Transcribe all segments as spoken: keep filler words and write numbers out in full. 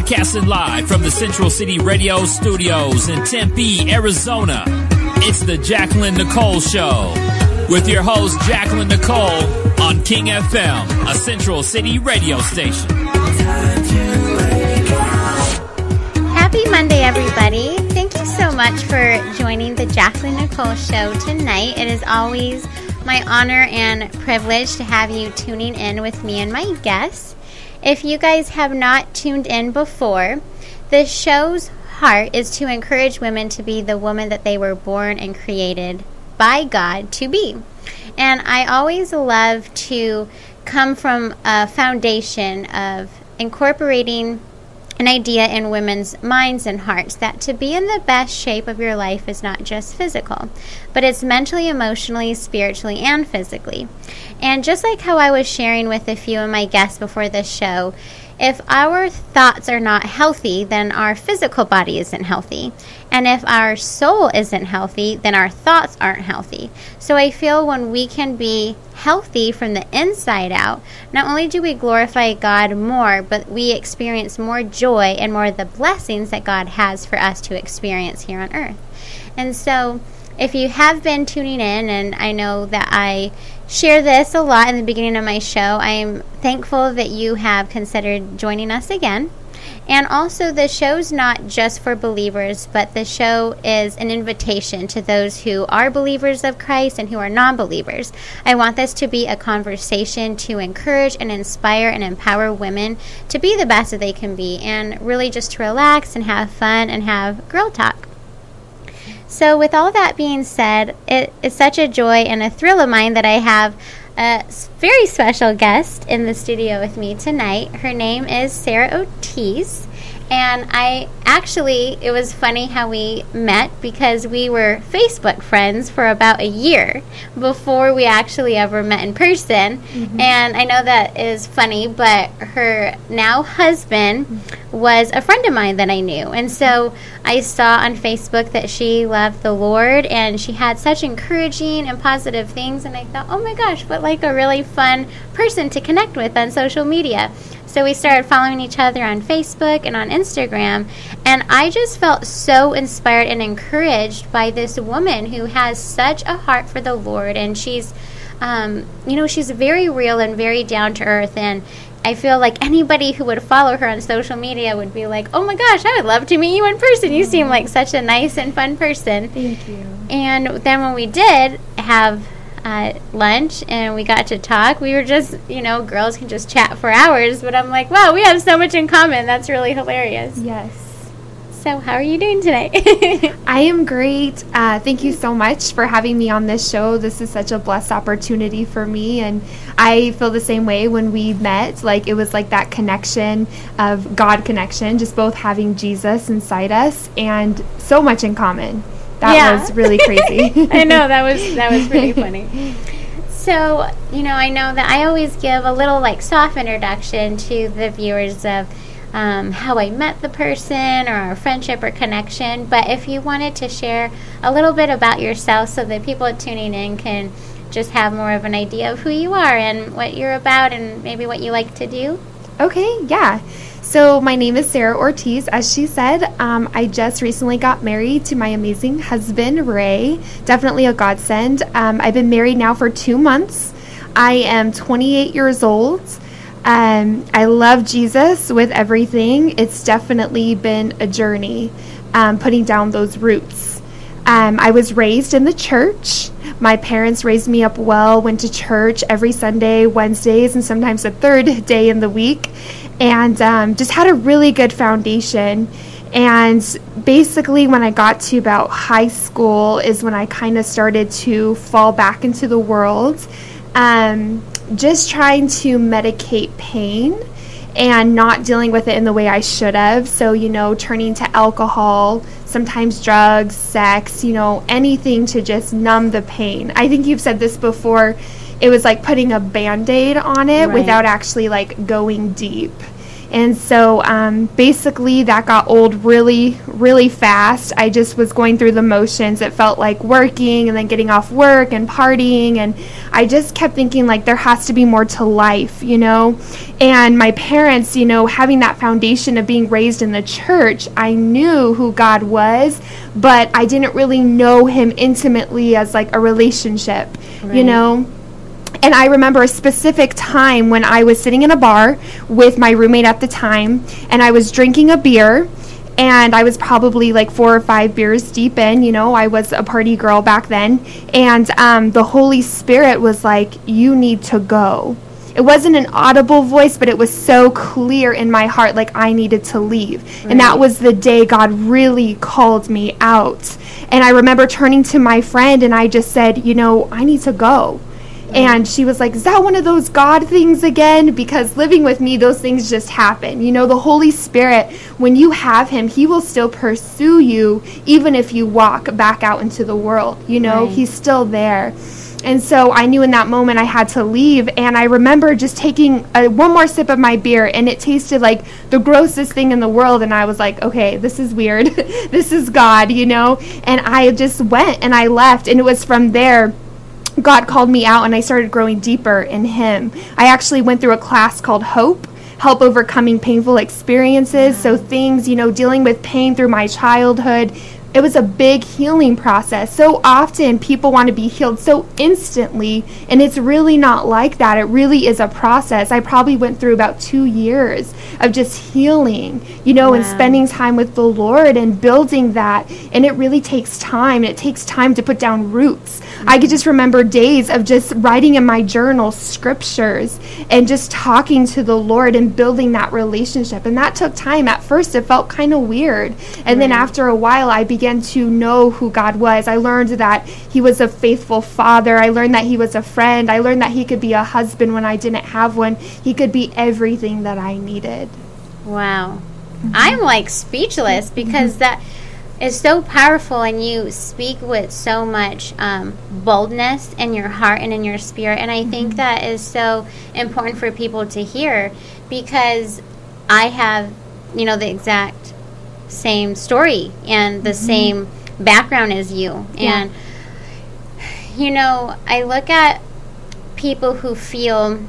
Broadcasting live from the Central City Radio Studios in Tempe, Arizona. It's the Jacqueline Nicole Show with your host, Jacqueline Nicole, on King F M, a Central City radio station. Happy Monday, everybody. Thank you so much for joining the Jacqueline Nicole Show tonight. It is always my honor and privilege to have you tuning in with me and my guests. If you guys have not tuned in before, the show's heart is to encourage women to be the woman that they were born and created by God to be. And I always love to come from a foundation of incorporating an idea in women's minds and hearts that to be in the best shape of your life is not just physical, but it's mentally, emotionally, spiritually, and physically. And just like how I was sharing with a few of my guests before this show, if our thoughts are not healthy, then our physical body isn't healthy. And if our soul isn't healthy, then our thoughts aren't healthy. So I feel when we can be healthy from the inside out, not only do we glorify God more, but we experience more joy and more of the blessings that God has for us to experience here on earth. And so if you have been tuning in, and I know that I share this a lot in the beginning of my show, I am thankful that you have considered joining us again. And also, the show's not just for believers, but the show is an invitation to those who are believers of Christ and who are non-believers. I want this to be a conversation to encourage and inspire and empower women to be the best that they can be, and really just to relax and have fun and have girl talk. So with all that being said, it is such a joy and a thrill of mine that I have a very special guest in the studio with me tonight. Her name is Sarah Ortiz, and I actually, it was funny how we met because we were Facebook friends for about a year before we actually ever met in person. Mm-hmm. And I know that is funny, but her now husband mm-hmm. was a friend of mine that I knew. And so I saw on Facebook that she loved the Lord and she had such encouraging and positive things. And I thought, oh my gosh, what like a really fun person to connect with on social media. So we started following each other on Facebook and on Instagram, and I just felt so inspired and encouraged by this woman who has such a heart for the Lord, and she's, um, you know, she's very real and very down to earth, and I feel like anybody who would follow her on social media would be like, oh my gosh, I would love to meet you in person. You seem like such a nice and fun person. Thank you. And then when we did have Uh, lunch and we got to talk, we were just, you know, girls can just chat for hours, but I'm like, wow, we have so much in common. That's really hilarious. Yes. So how are you doing tonight? I am great. Uh, thank you so much for having me on this show. This is such a blessed opportunity for me, and I feel the same way when we met. Like, it was like that connection of God connection, just both having Jesus inside us and so much in common. That yeah. was really crazy. I know, that was that was pretty funny. So, you know, I know that I always give a little, like, soft introduction to the viewers of um, how I met the person or our friendship or connection. But if you wanted to share a little bit about yourself so that people tuning in can just have more of an idea of who you are and what you're about and maybe what you like to do. Okay, yeah. So my name is Sarah Ortiz. As she said, um, I just recently got married to my amazing husband, Ray. Definitely a godsend. Um, I've been married now for two months. I am twenty-eight years old. Um, I love Jesus with everything. It's definitely been a journey, um, putting down those roots. Um, I was raised in the church. My parents raised me up well, went to church every Sunday, Wednesdays, and sometimes a third day in the week. And um, just had a really good foundation. And basically when I got to about high school is when I kind of started to fall back into the world, um, just trying to medicate pain and not dealing with it in the way I should have. So, you know, turning to alcohol, sometimes drugs, sex, you know, anything to just numb the pain. I think you've said this before. It was like putting a Band-Aid on it right. without actually like going deep. And so um, basically that got old really, really fast. I just was going through the motions. It felt like working and then getting off work and partying. And I just kept thinking like there has to be more to life, you know. And my parents, you know, having that foundation of being raised in the church, I knew who God was, but I didn't really know him intimately as like a relationship, right. you know. And I remember a specific time when I was sitting in a bar with my roommate at the time, and I was drinking a beer, and I was probably like four or five beers deep in, you know, I was a party girl back then, and um, the Holy Spirit was like, you need to go. It wasn't an audible voice, but it was so clear in my heart, like I needed to leave. Right. And that was the day God really called me out. And I remember turning to my friend, and I just said, you know, I need to go. And she was like, is that one of those God things again? Because living with me, those things just happen. You know, the Holy Spirit, when you have him, he will still pursue you, even if you walk back out into the world. You know, right. he's still there. And so I knew in that moment I had to leave. And I remember just taking a, one more sip of my beer, and it tasted like the grossest thing in the world. And I was like, okay, this is weird. This is God, you know. And I just went and I left. And it was from there God called me out, and I started growing deeper in him. I actually went through a class called Hope, Help Overcoming Painful Experiences. So things, you know, dealing with pain through my childhood. It was a big healing process. So often people want to be healed so instantly, and it's really not like that. It really is a process. I probably went through about two years of just healing, you know, wow. and spending time with the Lord and building that. And it really takes time. It takes time to put down roots. Mm-hmm. I could just remember days of just writing in my journal scriptures and just talking to the Lord and building that relationship. And that took time. At first, it felt kind of weird. And right. then after a while, I began began to know who God was. I learned that he was a faithful father. I learned that he was a friend. I learned that he could be a husband when I didn't have one. He could be everything that I needed. Wow. Mm-hmm. I'm like speechless because mm-hmm. that is so powerful, and you speak with so much um, boldness in your heart and in your spirit. And I mm-hmm. think that is so important for people to hear, because I have, you know, the exact same story and the mm-hmm. same background as you. Yeah. And, you know, I look at people who feel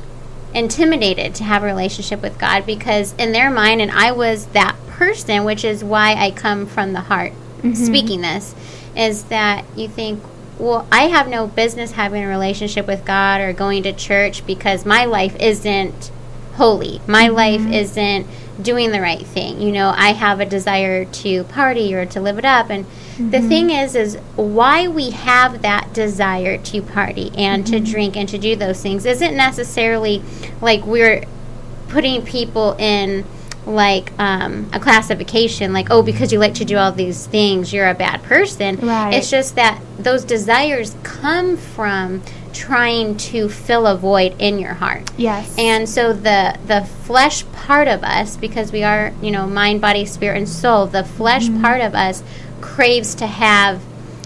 intimidated to have a relationship with God because in their mind, and I was that person, which is why I come from the heart mm-hmm. speaking this, is that you think, well, I have no business having a relationship with God or going to church because my life isn't holy. My mm-hmm. life isn't doing the right thing. You know, I have a desire to party or to live it up. And mm-hmm. the thing is, is why we have that desire to party and mm-hmm. to drink and to do those things isn't necessarily like we're putting people in like um, a classification, like, oh, because you like to do all these things, you're a bad person. Right. It's just that those desires come from trying to fill a void in your heart. Yes. And so the the flesh part of us, because we are, you know, mind, body, spirit, and soul, the flesh mm-hmm. part of us craves to have,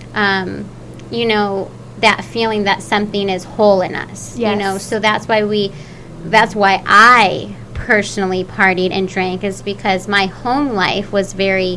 um, you know, that feeling that something is whole in us. Yes. You know, so that's why we, that's why I personally partied and drank, is because my home life was very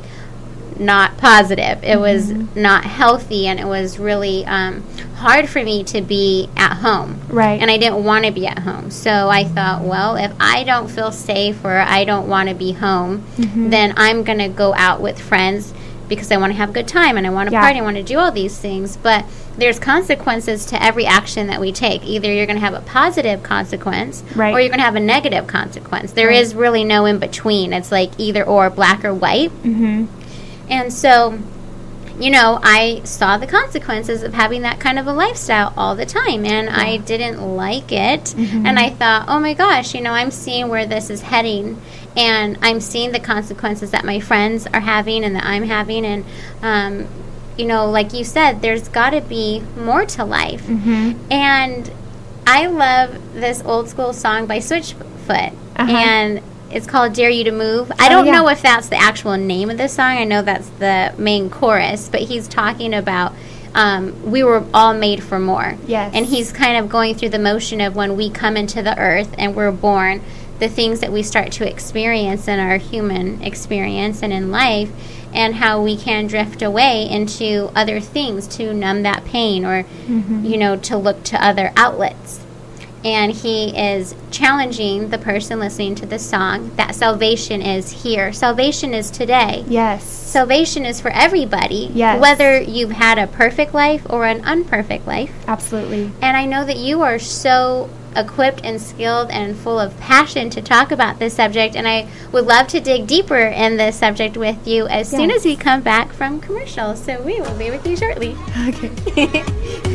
not positive. It mm-hmm. was not healthy, and it was really um, hard for me to be at home. Right. And I didn't want to be at home. So I thought, well, if I don't feel safe or I don't want to be home, mm-hmm. then I'm going to go out with friends because I want to have a good time and I want to yeah. party, I want to do all these things. But there's consequences to every action that we take. Either you're going to have a positive consequence right. or you're going to have a negative consequence. There right. is really no in between. It's like either or, black or white. Mm-hmm. And so, you know, I saw the consequences of having that kind of a lifestyle all the time, and yeah. I didn't like it. Mm-hmm. And I thought, oh my gosh, you know, I'm seeing where this is heading, and I'm seeing the consequences that my friends are having and that I'm having. And, um, you know, like you said, there's got to be more to life. Mm-hmm. And I love this old school song by Switchfoot, uh-huh. and it's called Dare You to Move. I don't oh, yeah. know if that's the actual name of the song. I know that's the main chorus, but he's talking about um, we were all made for more. Yes. And he's kind of going through the motion of when we come into the earth and we're born, the things that we start to experience in our human experience and in life, and how we can drift away into other things to numb that pain, or, mm-hmm. you know, to look to other outlets. And he is challenging the person listening to the song that salvation is here. Salvation is today. Yes. Salvation is for everybody. Yes. Whether you've had a perfect life or an unperfect life. Absolutely. And I know that you are so equipped and skilled and full of passion to talk about this subject, and I would love to dig deeper in this subject with you as yes. soon as we come back from commercial. So we will be with you shortly. Okay.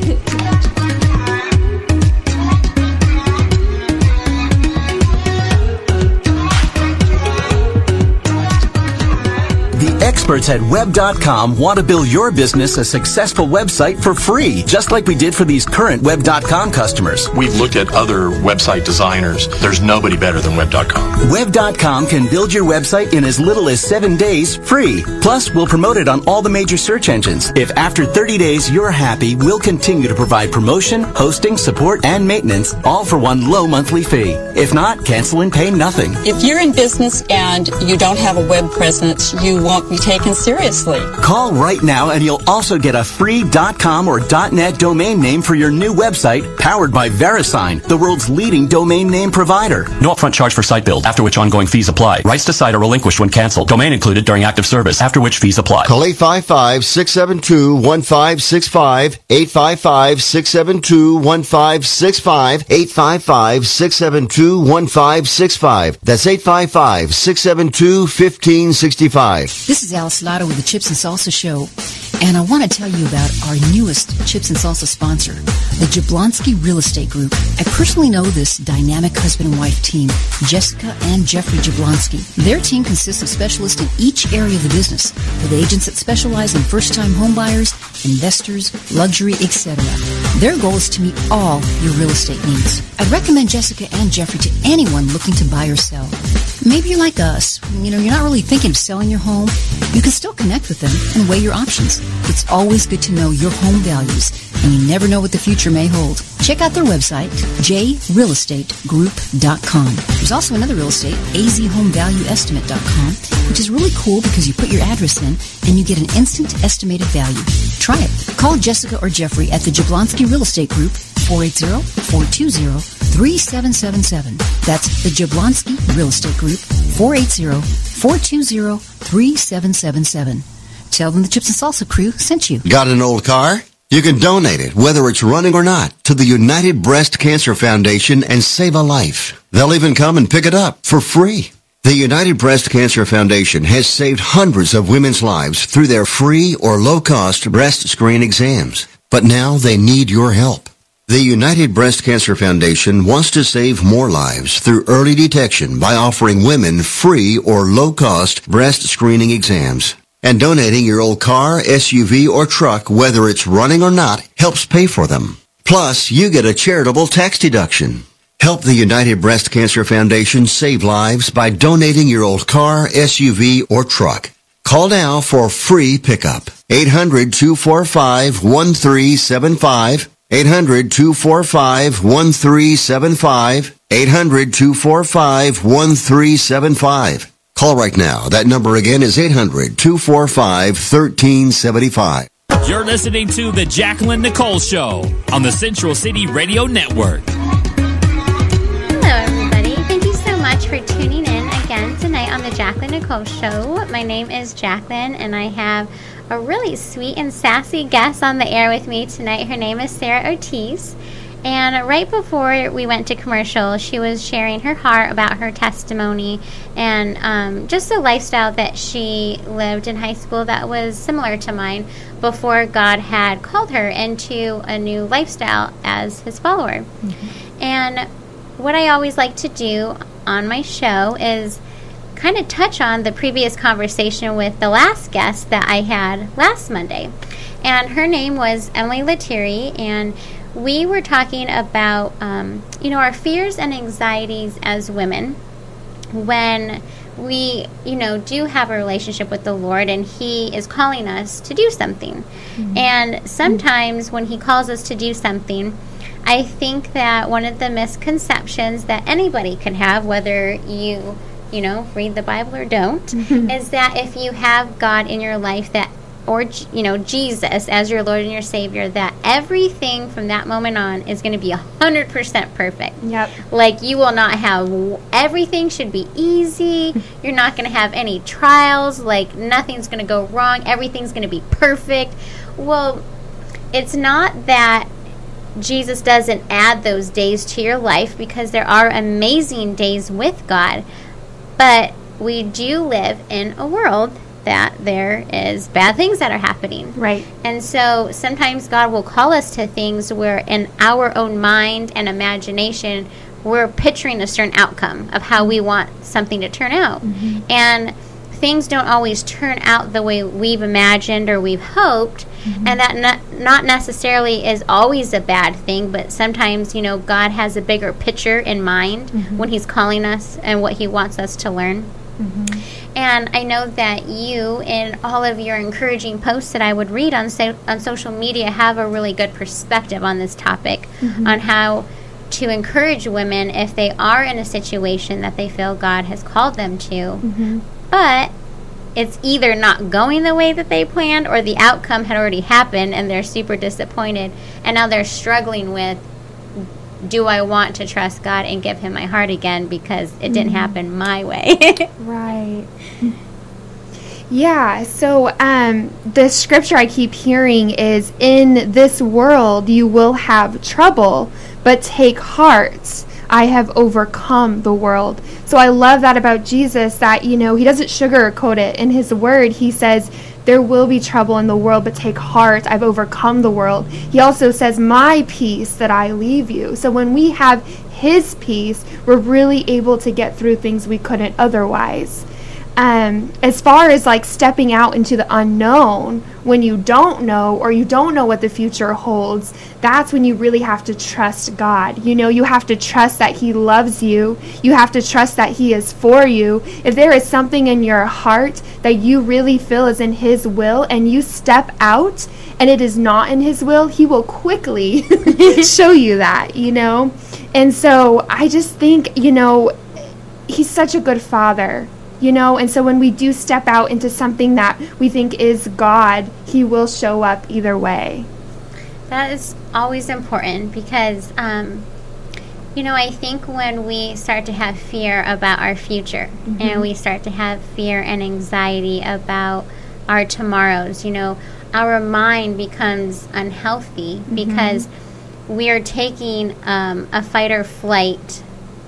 Experts at web dot com want to build your business a successful website for free, just like we did for these current web dot com customers. We've looked at other website designers. There's nobody better than web dot com. web dot com can build your website in as little as seven days free. Plus, we'll promote it on all the major search engines. If after thirty days you're happy, we'll continue to provide promotion, hosting, support, and maintenance, all for one low monthly fee. If not, cancel and pay nothing. If you're in business and you don't have a web presence, you won't be taken seriously. Call right now and you'll also get a free .com or .net domain name for your new website, powered by VeriSign, the world's leading domain name provider. No upfront charge for site build, after which ongoing fees apply. Rights to site are relinquished when canceled. Domain included during active service, after which fees apply. Call eight five five, six seven two, one five six five, eight five five, six seven two, one five six five, eight five five, six seven two, one five six five. That's eight five five, six seven two, one five six five. This is Alice Lotto with the Chips and Salsa Show, and I want to tell you about our newest Chips and Salsa sponsor, the Jablonski Real Estate Group. I personally know this dynamic husband and wife team, Jessica and Jeffrey Jablonski. Their team consists of specialists in each area of the business, with agents that specialize in first-time homebuyers, investors, luxury, et cetera. Their goal is to meet all your real estate needs. I'd recommend Jessica and Jeffrey to anyone looking to buy or sell. Maybe you're like us. You know, you're not really thinking of selling your home. You can still connect with them and weigh your options. It's always good to know your home values, and you never know what the future may hold. Check out their website, j real estate group dot com. There's also another real estate, a z home value estimate dot com, which is really cool because you put your address in and you get an instant estimated value. Try it. Call Jessica or Jeffrey at the Jablonski Real Estate Group, four eight zero, four two zero, three seven seven seven. That's the Jablonski Real Estate Group, four eight zero, four two zero, three seven seven seven. Tell them the Chips and Salsa crew sent you. Got an old car? You can donate it, whether it's running or not, to the United Breast Cancer Foundation and save a life. They'll even come and pick it up for free. The United Breast Cancer Foundation has saved hundreds of women's lives through their free or low-cost breast screen exams. But now they need your help. The United Breast Cancer Foundation wants to save more lives through early detection by offering women free or low-cost breast screening exams. And donating your old car, S U V, or truck, whether it's running or not, helps pay for them. Plus, you get a charitable tax deduction. Help the United Breast Cancer Foundation save lives by donating your old car, S U V, or truck. Call now for free pickup. eight hundred, two four five, one three seven five. eight hundred, two four five, one three seven five. eight hundred, two four five, one three seven five. Call right now. That number again is eight hundred, two four five, one three seven five. You're listening to The Jacqueline Nicole Show on the Central City Radio Network. Hello, everybody. Thank you so much for tuning in again tonight on The Jacqueline Nicole Show. My name is Jacqueline, and I have a really sweet and sassy guest on the air with me tonight. Her name is Sarah Ortiz. And right before we went to commercial, she was sharing her heart about her testimony and um, just the lifestyle that she lived in high school that was similar to mine before God had called her into a new lifestyle as his follower. Mm-hmm. And what I always like to do on my show is kind of touch on the previous conversation with the last guest that I had last Monday. And her name was Emily Lettieri, and we were talking about, um, you know, our fears and anxieties as women when we, you know, do have a relationship with the Lord, and He is calling us to do something. Mm-hmm. And sometimes when He calls us to do something, I think that one of the misconceptions that anybody can have, whether you, you know, read the Bible or don't, mm-hmm. is that if you have God in your life, that, or, you know, Jesus as your Lord and your Savior, that everything from that moment on is going to be one hundred percent perfect. Yep. Like, you will not have, everything should be easy. You're not going to have any trials. Like, nothing's going to go wrong. Everything's going to be perfect. Well, it's not that Jesus doesn't add those days to your life, because there are amazing days with God. But we do live in a world that there is bad things that are happening. Right. And so sometimes God will call us to things where in our own mind and imagination, we're picturing a certain outcome of how we want something to turn out. Mm-hmm. And things don't always turn out the way we've imagined or we've hoped. Mm-hmm. And that not, not necessarily is always a bad thing, but sometimes, you know, God has a bigger picture in mind mm-hmm. when He's calling us and what He wants us to learn. Mm-hmm. And I know that you, in all of your encouraging posts that I would read on so, on social media, have a really good perspective on this topic, mm-hmm. on how to encourage women if they are in a situation that they feel God has called them to. Mm-hmm. But it's either not going the way that they planned, or the outcome had already happened and they're super disappointed, and now they're struggling with, do I want to trust God and give Him my heart again because it didn't mm-hmm. happen my way? Right. Yeah, so um, the scripture I keep hearing is, in this world you will have trouble, but take heart, I have overcome the world. So I love that about Jesus, that, you know, He doesn't sugarcoat it. In His word, He says, there will be trouble in the world, but take heart, I've overcome the world. He also says, my peace that I leave you. So when we have His peace, we're really able to get through things we couldn't otherwise. Um, as far as like stepping out into the unknown, when you don't know, or you don't know what the future holds, that's when you really have to trust God. You know, you have to trust that He loves you. You have to trust that He is for you. If there is something in your heart that you really feel is in His will, and you step out and it is not in His will, He will quickly show you that, you know. And so I just think, you know, He's such a good Father. You know, and so when we do step out into something that we think is God, He will show up either way. That is always important, because, um, you know, I think when we start to have fear about our future, mm-hmm. and we start to have fear and anxiety about our tomorrows, you know, our mind becomes unhealthy, mm-hmm. because we are taking um, a fight or flight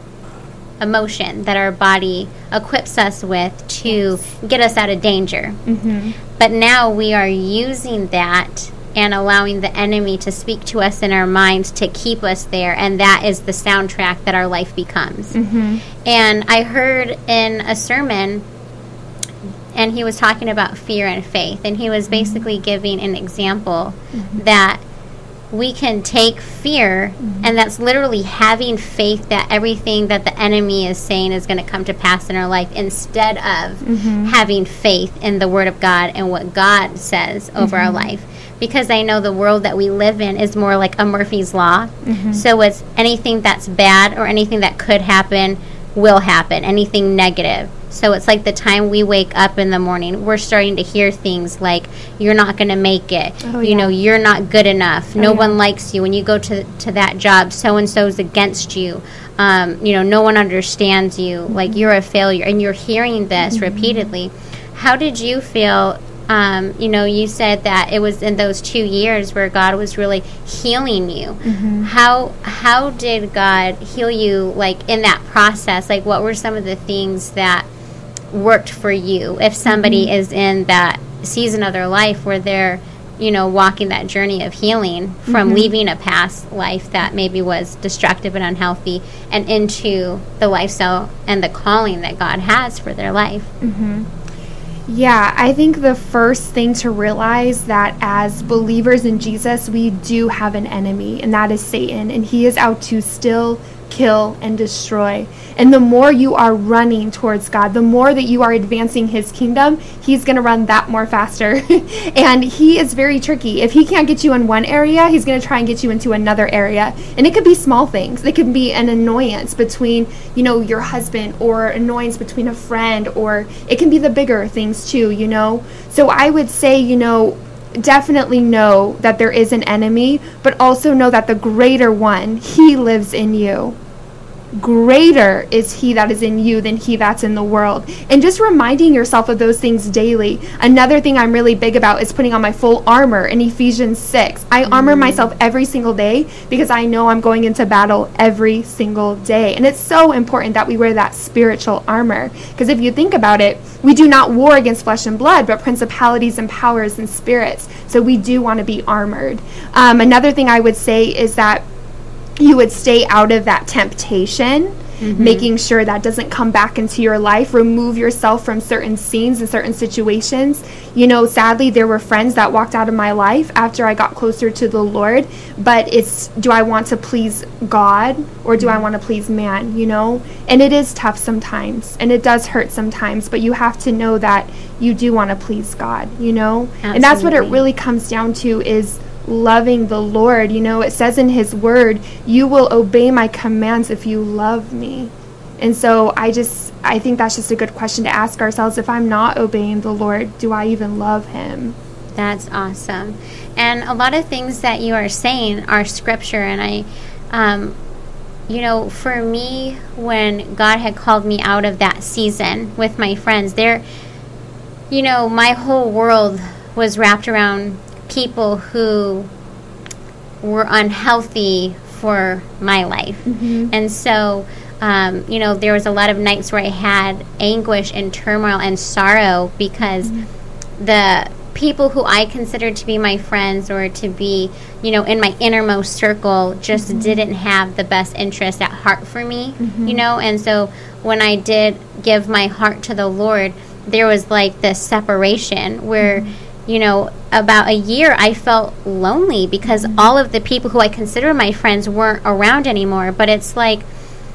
emotion that our body equips us with to get us out of danger. Mm-hmm. But now we are using that and allowing the enemy to speak to us in our minds to keep us there, and that is the soundtrack that our life becomes. Mm-hmm. And I heard in a sermon, and he was talking about fear and faith, and he was basically giving an example mm-hmm. that we can take fear, mm-hmm. and that's literally having faith that everything that the enemy is saying is going to come to pass in our life, instead of mm-hmm. having faith in the Word of God and what God says over mm-hmm. our life. Because I know the world that we live in is more like a Murphy's Law. Mm-hmm. So it's anything that's bad or anything that could happen will happen, anything negative. So it's like the time we wake up in the morning, we're starting to hear things like, you're not going to make it. Oh, you yeah. know, you're not good enough. Oh, no yeah. one likes you. When you go to to that job, so-and-so's against you. Um, you know, no one understands you. Mm-hmm. Like, you're a failure. And you're hearing this mm-hmm. repeatedly. How did you feel? Um, you know, you said that it was in those two years where God was really healing you. Mm-hmm. How how did God heal you, like, in that process? Like, what were some of the things that worked for you if somebody mm-hmm. is in that season of their life where they're, you know, walking that journey of healing from mm-hmm. leaving a past life that maybe was destructive and unhealthy and into the lifestyle and the calling that God has for their life? Mm-hmm. Yeah, I think the first thing to realize that as believers in Jesus, we do have an enemy, and that is Satan, and he is out to steal, kill, and destroy. And the more you are running towards God, the more that you are advancing his kingdom, he's going to run that more faster. And he is very tricky. If he can't get you in one area, he's going to try and get you into another area. And it could be small things. It could be an annoyance between, you know, your husband, or annoyance between a friend, or it can be the bigger things too, you know. So I would say, you know, definitely know that there is an enemy, but also know that the greater one, he lives in you. Greater is he that is in you than he that's in the world. And just reminding yourself of those things daily. Another thing I'm really big about is putting on my full armor in Ephesians six. I mm-hmm. armor myself every single day because I know I'm going into battle every single day. And it's so important that we wear that spiritual armor. Because if you think about it, we do not war against flesh and blood, but principalities and powers and spirits. So we do want to be armored. Um, another thing I would say is that you would stay out of that temptation, mm-hmm. making sure that doesn't come back into your life. Remove yourself from certain scenes and certain situations. You know, sadly, there were friends that walked out of my life after I got closer to the Lord, but it's, do I want to please God or do mm-hmm. I want to please man, you know? And it is tough sometimes, and it does hurt sometimes, but you have to know that you do want to please God, you know? Absolutely. And that's what it really comes down to, is loving the Lord. You know, it says in his word, you will obey my commands if you love me. And so I just, I think that's just a good question to ask ourselves. If I'm not obeying the Lord, do I even love him? That's awesome. And a lot of things that you are saying are scripture. And I, um, you know, for me, when God had called me out of that season with my friends, there, you know, my whole world was wrapped around people who were unhealthy for my life. Mm-hmm. And so, um, you know, there was a lot of nights where I had anguish and turmoil and sorrow because mm-hmm. the people who I considered to be my friends or to be, you know, in my innermost circle just mm-hmm. didn't have the best interest at heart for me, mm-hmm. you know. And so when I did give my heart to the Lord, there was like this separation where mm-hmm. you know, about a year I felt lonely because mm-hmm. all of the people who I consider my friends weren't around anymore. But it's like,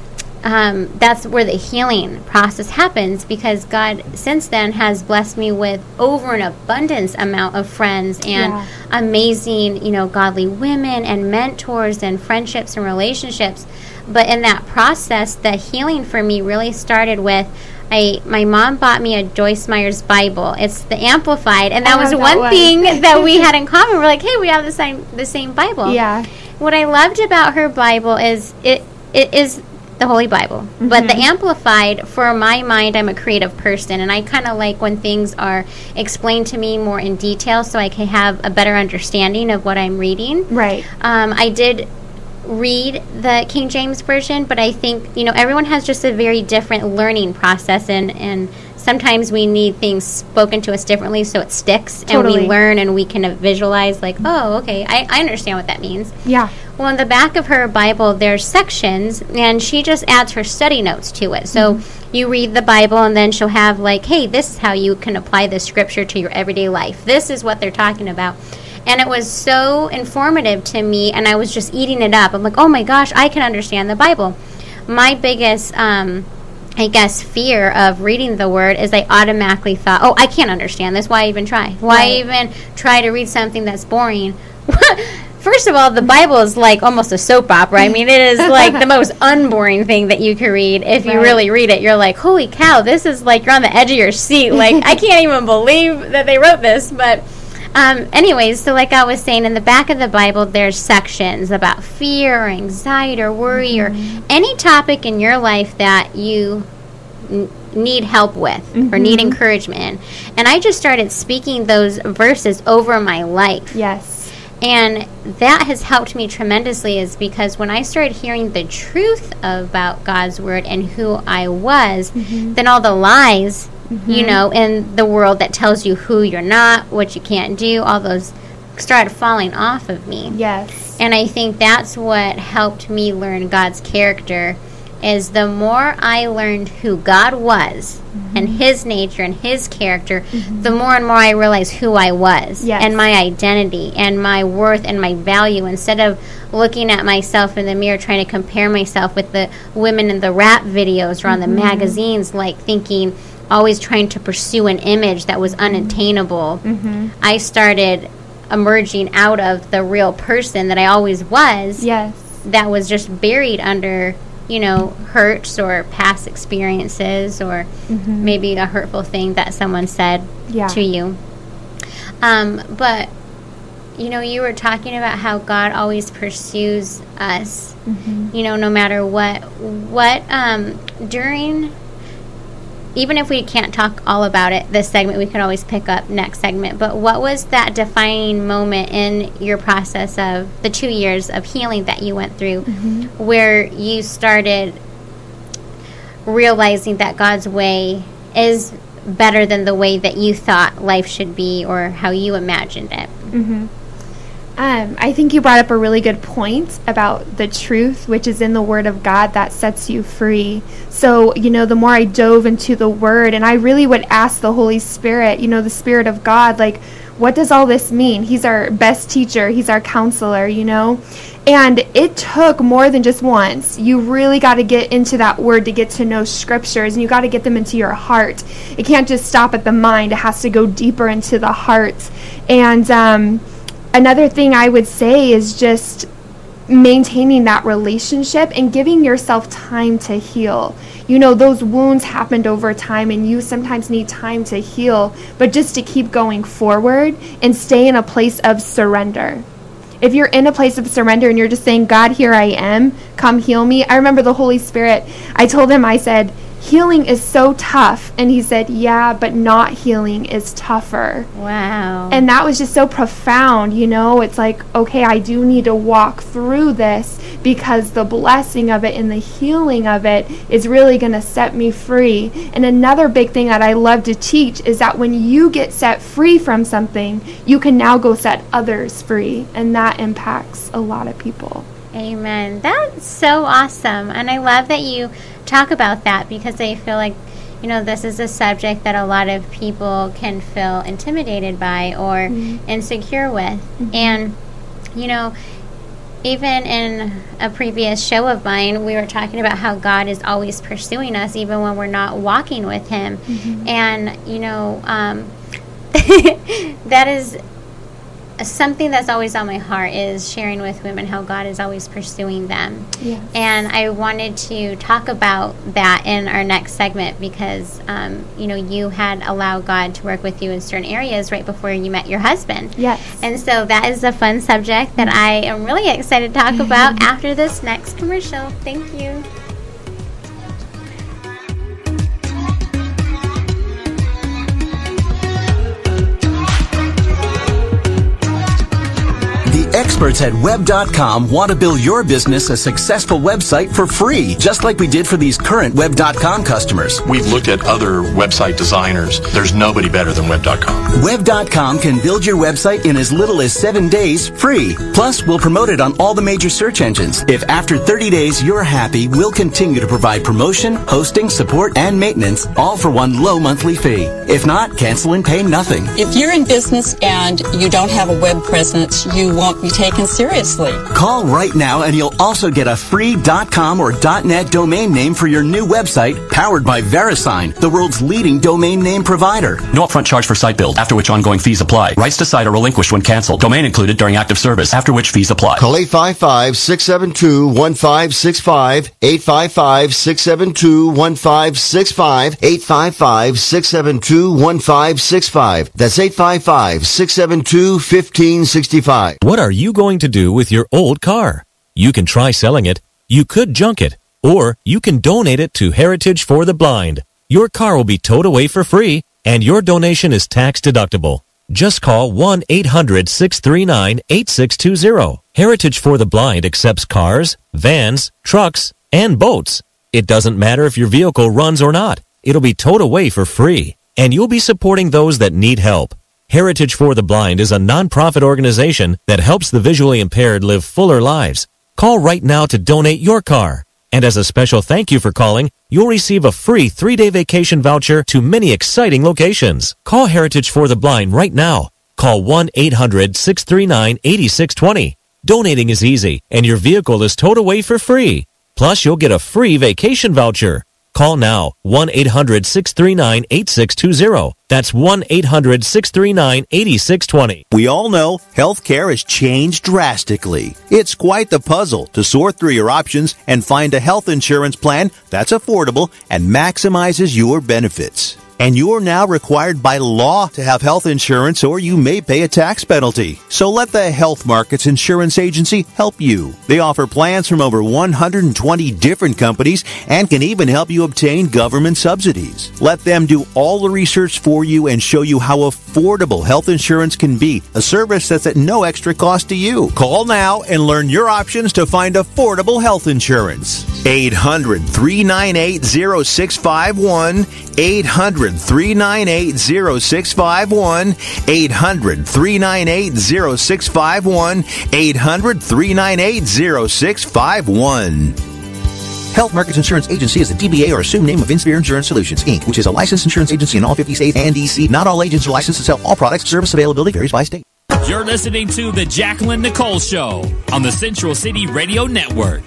um, that's where the healing process happens, because God since then has blessed me with over an abundance amount of friends and yeah. amazing, you know, godly women and mentors and friendships and relationships. But in that process, the healing for me really started with, I, my mom bought me a Joyce Meyer's Bible. It's the Amplified, and that was that one, one thing that we had in common. We're like, hey, we have the same the same Bible. Yeah. What I loved about her Bible is it it is the Holy Bible, mm-hmm. but the Amplified, for my mind, I'm a creative person, and I kind of like when things are explained to me more in detail, so I can have a better understanding of what I'm reading. Right. Um, I did read the King James Version, but I think, you know, everyone has just a very different learning process, and, and sometimes we need things spoken to us differently so it sticks totally. And we learn and we can visualize like, oh, okay, I, I understand what that means. Yeah. Well, in the back of her Bible, there's sections, and she just adds her study notes to it. So mm-hmm. you read the Bible, and then she'll have like, hey, this is how you can apply this scripture to your everyday life. This is what they're talking about. And it was so informative to me, and I was just eating it up. I'm like, oh my gosh, I can understand the Bible. My biggest, um, I guess, fear of reading the Word is I automatically thought, oh, I can't understand this. Why even try? Why right. even try to read something that's boring? First of all, the Bible is like almost a soap opera. I mean, it is like the most unboring thing that you can read. If you right. really read it, you're like, holy cow, this is like you're on the edge of your seat. Like, I can't even believe that they wrote this, but... Um, anyways, so like I was saying, in the back of the Bible, there's sections about fear or anxiety or worry mm-hmm. or any topic in your life that you n- need help with mm-hmm. or need encouragement in. And I just started speaking those verses over my life. Yes. And that has helped me tremendously, is because when I started hearing the truth about God's Word and who I was, mm-hmm. then all the lies... Mm-hmm. you know, in the world that tells you who you're not, what you can't do, all those started falling off of me. Yes. And I think that's what helped me learn God's character is the more I learned who God was mm-hmm. and his nature and his character, mm-hmm. the more and more I realized who I was yes. and my identity and my worth and my value, instead of looking at myself in the mirror trying to compare myself with the women in the rap videos or on mm-hmm. the magazines, like thinking, always trying to pursue an image that was unattainable. Mm-hmm. I started emerging out of the real person that I always was. Yes. That was just buried under, you know, hurts or past experiences or mm-hmm. maybe a hurtful thing that someone said yeah. to you. Um, but, you know, you were talking about how God always pursues us, mm-hmm. you know, no matter what. What, um, during... Even if we can't talk all about it this segment, we can always pick up next segment. But what was that defining moment in your process of the two years of healing that you went through mm-hmm. where you started realizing that God's way is better than the way that you thought life should be or how you imagined it? Mm-hmm. Um, I think you brought up a really good point about the truth, which is in the Word of God, that sets you free. So, you know, the more I dove into the Word, and I really would ask the Holy Spirit, you know, the Spirit of God, like, what does all this mean? He's our best teacher. He's our counselor, you know? And it took more than just once. You really got to get into that Word to get to know Scriptures, and you got to get them into your heart. It can't just stop at the mind. It has to go deeper into the heart. And, um... Another thing I would say is just maintaining that relationship and giving yourself time to heal. You know, those wounds happened over time and you sometimes need time to heal, but just to keep going forward and stay in a place of surrender. If you're in a place of surrender and you're just saying, God, here I am, come heal me. I remember the Holy Spirit, I told him, I said, healing is so tough. And he said, yeah, but not healing is tougher. Wow. And that was just so profound, you know. It's like, okay, I do need to walk through this because the blessing of it and the healing of it is really going to set me free. And another big thing that I love to teach is that when you get set free from something, you can now go set others free. And that impacts a lot of people. Amen. That's so awesome. And I love that you talk about that because I feel like, you know, this is a subject that a lot of people can feel intimidated by or mm-hmm. insecure with. Mm-hmm. And, you know, even in a previous show of mine, we were talking about how God is always pursuing us even when we're not walking with him. Mm-hmm. And, you know, um, that is something that's always on my heart, is sharing with women how God is always pursuing them. Yes. And I wanted to talk about that in our next segment because, um, you know, you had allowed God to work with you in certain areas right before you met your husband. Yes. And so that is a fun subject that I am really excited to talk about after this next commercial. Thank you. Experts at web dot com want to build your business a successful website for free, just like we did for these current web dot com customers. We've looked at other website designers. There's nobody better than web dot com. web dot com can build your website in as little as seven days free. Plus, we'll promote it on all the major search engines. If after thirty days you're happy, we'll continue to provide promotion, hosting, support, and maintenance, all for one low monthly fee. If not, cancel and pay nothing. If you're in business and you don't have a web presence, you won't be taken seriously. Call right now and you'll also get a free .com or .net domain name for your new website, powered by VeriSign, the world's leading domain name provider. No upfront charge for site build, after which ongoing fees apply. Rights to site are relinquished when canceled. Domain included during active service, after which fees apply. Call eight five five, six seven two, one five six five, eight five five, six seven two, one five six five, eight five five, six seven two, one five six five. That's eight five five, six seven two, one five six five. What are you going to do with your old car? You can try selling it, you could junk it, or you can donate it to Heritage for the Blind. Your car will be towed away for free, and your donation is tax deductible. Just call one eight hundred, six three nine, eight six two zero. Heritage for the Blind accepts cars, vans, trucks, and boats. It doesn't matter if your vehicle runs or not. It'll be towed away for free, and you'll be supporting those that need help. Heritage for the Blind is a non-profit organization that helps the visually impaired live fuller lives. Call right now to donate your car And as a special thank you for calling, you'll receive a free three-day vacation voucher to many exciting locations. Call Heritage for the Blind right now. Call one eight hundred six three nine eight six two zero. Donating is easy, and your vehicle is towed away for free. Plus, you'll get a free vacation voucher. Call now, one eight hundred six three nine eight six two zero. That's one eight hundred six three nine eight six two zero. We all know healthcare has changed drastically. It's quite the puzzle to sort through your options and find a health insurance plan that's affordable and maximizes your benefits. And you're now required by law to have health insurance, or you may pay a tax penalty. So let the Health Markets Insurance Agency help you. They offer plans from over one hundred twenty different companies and can even help you obtain government subsidies. Let them do all the research for you and show you how affordable health insurance can be, a service that's at no extra cost to you. Call now and learn your options to find affordable health insurance. eight hundred three nine eight zero six five one. eight hundred three nine eight zero six five one. eight hundred three nine eight zero six five one. eight hundred three nine eight zero six five one. Health Markets Insurance Agency is the D B A or assumed name of InSphere Insurance Solutions, Incorporated, which is a licensed insurance agency in all fifty states and D C. Not all agents are licensed to sell all products. Service availability varies by state. You're listening to The Jacqueline Nicole Show on the Central City Radio Network.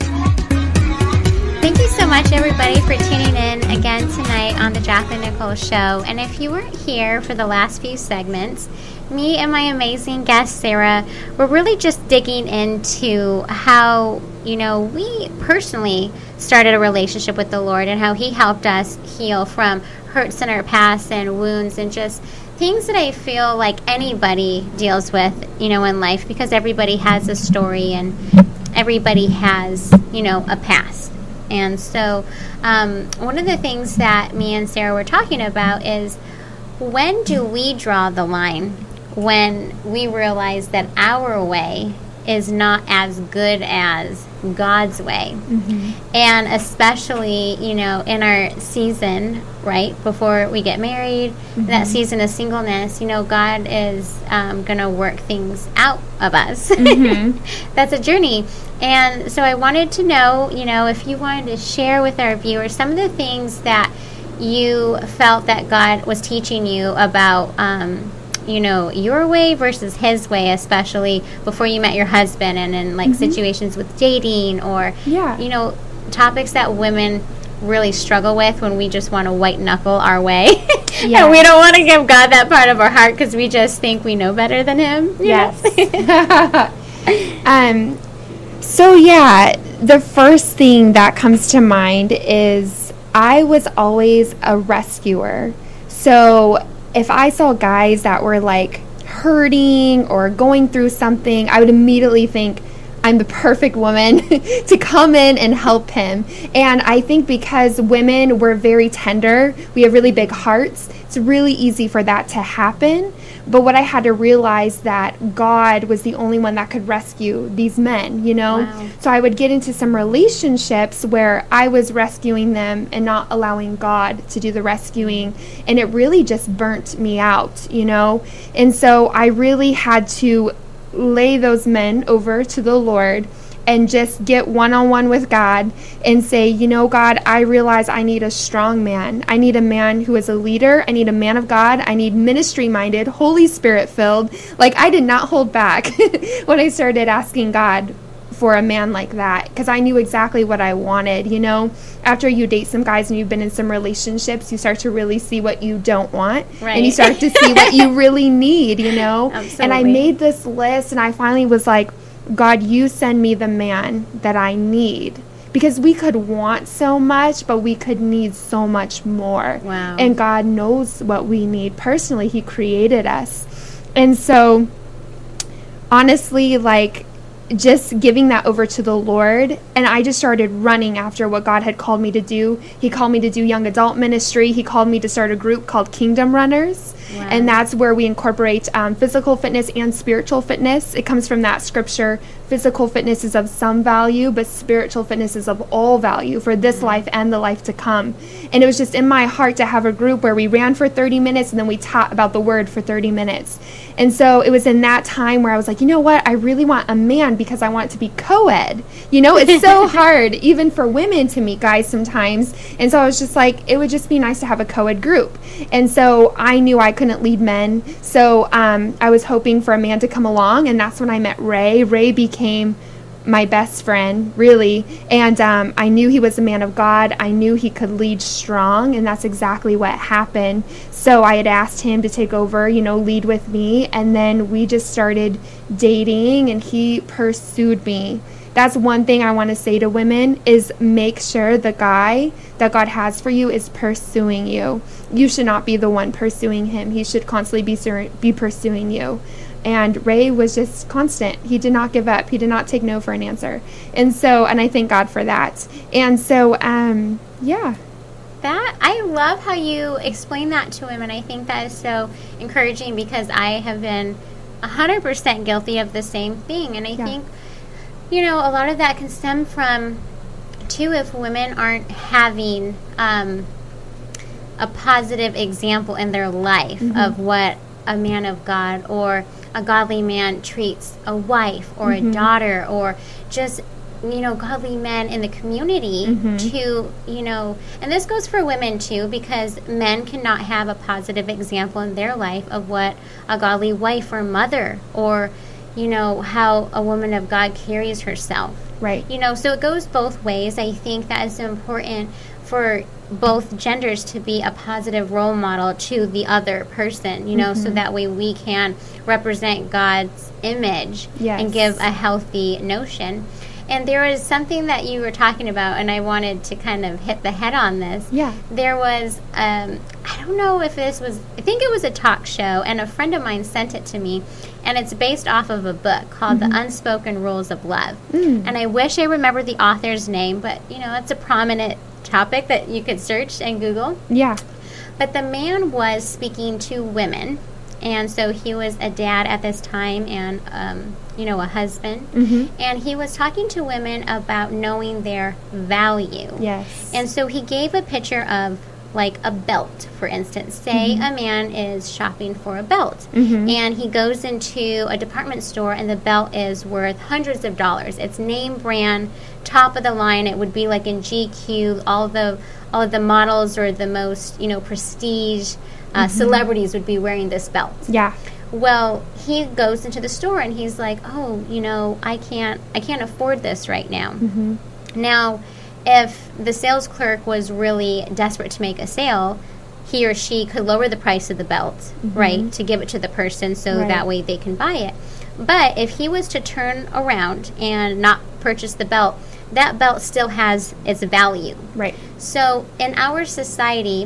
Thank you so much, everybody, for tuning in again tonight on the Jacqueline Nicole Show. And if you weren't here for the last few segments, me and my amazing guest, Sarah, were really just digging into how, you know, we personally started a relationship with the Lord and how He helped us heal from hurts in our past and wounds and just things that I feel like anybody deals with, you know, in life, because everybody has a story and everybody has, you know, a past. And so um, one of the things that me and Sarah were talking about is, when do we draw the line when we realize that our way is not as good as God's way? Mm-hmm. And especially, you know, in our season, right, before we get married, mm-hmm. that season of singleness, you know, God is um, going to work things out of us. Mm-hmm. That's a journey. And so I wanted to know, you know, if you wanted to share with our viewers some of the things that you felt that God was teaching you about, um, you know, your way versus His way, especially before you met your husband, and in like mm-hmm. situations with dating, or, yeah. you know, topics that women really struggle with when we just want to white knuckle our way. Yeah. And we don't want to give God that part of our heart because we just think we know better than Him. Yes. um. So, yeah, the first thing that comes to mind is I was always a rescuer. So if I saw guys that were like hurting or going through something, I would immediately think, I'm the perfect woman to come in and help him. And I think because women, we're very tender, we have really big hearts, it's really easy for that to happen. But what I had to realize that God was the only one that could rescue these men, you know? Wow. So I would get into some relationships where I was rescuing them and not allowing God to do the rescuing. And it really just burnt me out, you know? And so I really had to lay those men over to the Lord and just get one-on-one with God and say, you know, God, I realize I need a strong man. I need a man who is a leader. I need a man of God. I need ministry-minded, Holy Spirit-filled. Like, I did not hold back when I started asking God for a man like that, because I knew exactly what I wanted. You know, after you date some guys and you've been in some relationships, you start to really see what you don't want, right. and you start to see what you really need, you know. Absolutely. And I made this list, and I finally was like, God, you send me the man that I need. Because we could want so much, but we could need so much more. Wow. And God knows what we need. Personally, He created us. And so, honestly, like, just giving that over to the Lord, and I just started running after what God had called me to do. He called me to do young adult ministry. He called me to start a group called Kingdom Runners. Wow. And that's where we incorporate um, physical fitness and spiritual fitness. It comes from that scripture, physical fitness is of some value, but spiritual fitness is of all value for this life and the life to come. And it was just in my heart to have a group where we ran for thirty minutes and then we taught about the word for thirty minutes. And so it was in that time where I was like, you know what? I really want a man because I want it to be co-ed. You know, it's so hard even for women to meet guys sometimes. And so I was just like, it would just be nice to have a co-ed group. And so I knew I couldn't lead men. So um, I was hoping for a man to come along, and that's when I met Ray. Ray became my best friend, really. And um, I knew he was a man of God. I knew he could lead strong, and that's exactly what happened. So I had asked him to take over, you know, lead with me, and then we just started dating, and he pursued me. That's one thing I want to say to women is make sure the guy that God has for you is pursuing you. You should not be the one pursuing him. He should constantly be sur- be pursuing you. And Ray was just constant. He did not give up. He did not take no for an answer. And so, and I thank God for that. And so, um, yeah. That, I love how you explain that to women. I think that is so encouraging because I have been one hundred percent guilty of the same thing. And I yeah. think, you know, a lot of that can stem from, too, if women aren't having um, a positive example in their life mm-hmm. of what a man of God or a godly man treats a wife or mm-hmm. a daughter, or just, you know, godly men in the community mm-hmm. to, you know, and this goes for women too, because men cannot have a positive example in their life of what a godly wife or mother, or, you know, how a woman of God carries herself. Right. You know, so it goes both ways. I think that is important for both genders to be a positive role model to the other person, you know, mm-hmm. so that way we can represent God's image yes. and give a healthy notion. And there was something that you were talking about, and I wanted to kind of hit the head on this. Yeah. There was, um, I don't know if this was, I think it was a talk show, and a friend of mine sent it to me, and it's based off of a book called mm-hmm. The Unspoken Rules of Love. Mm. And I wish I remembered the author's name, but, you know, it's a prominent topic that you could search and Google. Yeah. But the man was speaking to women, and so he was a dad at this time and, um, you know, a husband. Mm-hmm. And he was talking to women about knowing their value. Yes. And so he gave a picture of, like, a belt, for instance. Say mm-hmm. a man is shopping for a belt, mm-hmm. and he goes into a department store, and the belt is worth hundreds of dollars. It's name brand, top of the line. It would be like in G Q, all the all of the models or the most, you know, prestige uh, mm-hmm. celebrities would be wearing this belt. Yeah. Well, he goes into the store and he's like, "Oh, you know, I can't, I can't afford this right now." Mm-hmm. Now, if the sales clerk was really desperate to make a sale, he or she could lower the price of the belt, mm-hmm. right, to give it to the person so right. that way they can buy it. But if he was to turn around and not purchase the belt, that belt still has its value. Right. So in our society,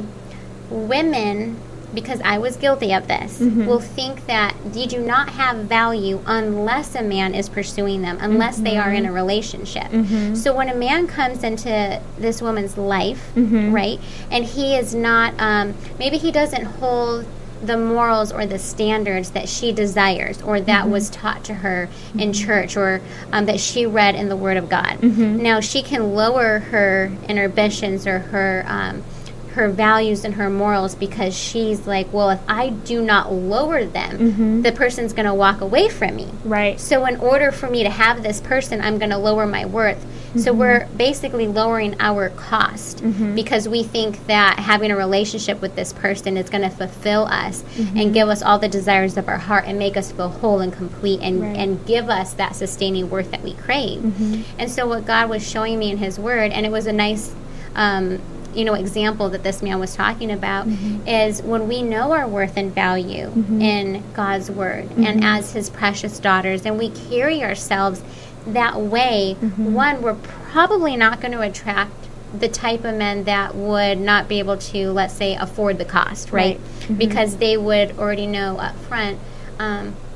women, because I was guilty of this, mm-hmm. will think that you do not have value unless a man is pursuing them, unless mm-hmm. they are in a relationship. Mm-hmm. So when a man comes into this woman's life, mm-hmm. right, and he is not, um, maybe he doesn't hold the morals or the standards that she desires or that mm-hmm. was taught to her mm-hmm. in church or um, that she read in the Word of God. Mm-hmm. Now, she can lower her inhibitions or her um, her values and her morals because she's like, well, if I do not lower them, mm-hmm. the person's going to walk away from me. Right. So in order for me to have this person, I'm going to lower my worth. Mm-hmm. So we're basically lowering our cost mm-hmm. because we think that having a relationship with this person is going to fulfill us mm-hmm. and give us all the desires of our heart and make us feel whole and complete and, right. and give us that sustaining worth that we crave. Mm-hmm. And so what God was showing me in His Word, and it was a nice um, you know, example that this man was talking about mm-hmm. is when we know our worth and value mm-hmm. in God's Word mm-hmm. and as His precious daughters, and we carry ourselves that way, mm-hmm. one, we're probably not going to attract the type of men that would not be able to, let's say, afford the cost, right? right. Mm-hmm. Because they would already know up front, um,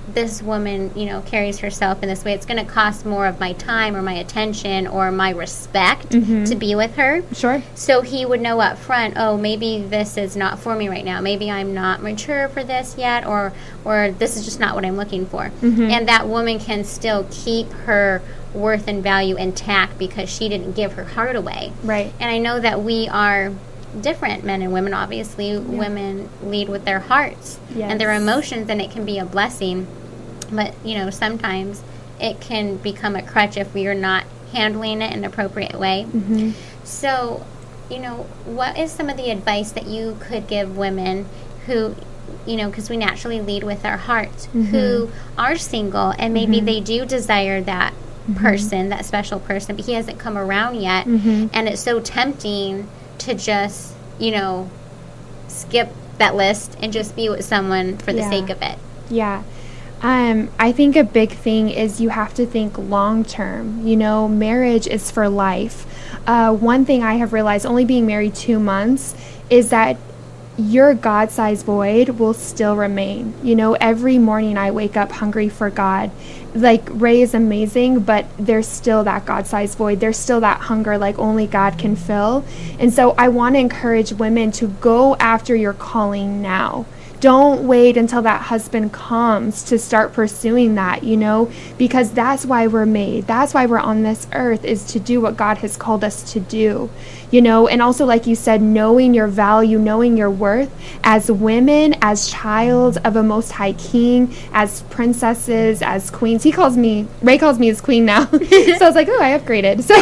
this woman, you know, carries herself in this way, it's going to cost more of my time or my attention or my respect Mhm. to be with her. Sure. So he would know up front, oh, maybe this is not for me right now. Maybe I'm not mature for this yet, or or this is just not what I'm looking for. Mhm. And that woman can still keep her worth and value intact because she didn't give her heart away. Right. And I know that we are different, men and women. Obviously, women lead with their hearts Yes. and their emotions, and it can be a blessing. But, you know, sometimes it can become a crutch if we are not handling it in an appropriate way. Mhm. So, you know, what is some of the advice that you could give women who, you know, because we naturally lead with our hearts, Mhm. who are single and maybe Mhm. they do desire that Mhm. person, that special person, but he hasn't come around yet, Mhm. and it's so tempting to just, you know, skip that list and just be with someone for the Yeah. sake of it. Yeah. Um, I think a big thing is you have to think long term. You know, marriage is for life. Uh, one thing I have realized, only being married two months, is that your God-sized void will still remain. You know, every morning I wake up hungry for God. Like, Ray is amazing, but there's still that God-sized void. There's still that hunger like only God can fill. And so I want to encourage women to go after your calling now. Don't wait until that husband comes to start pursuing that, you know, because that's why we're made. That's why we're on this earth, is to do what God has called us to do, you know. And also, like you said, knowing your value, knowing your worth as women, as child of a Most High King, as princesses, as queens. He calls me, Ray calls me his queen now. So I was like, oh, I upgraded. So,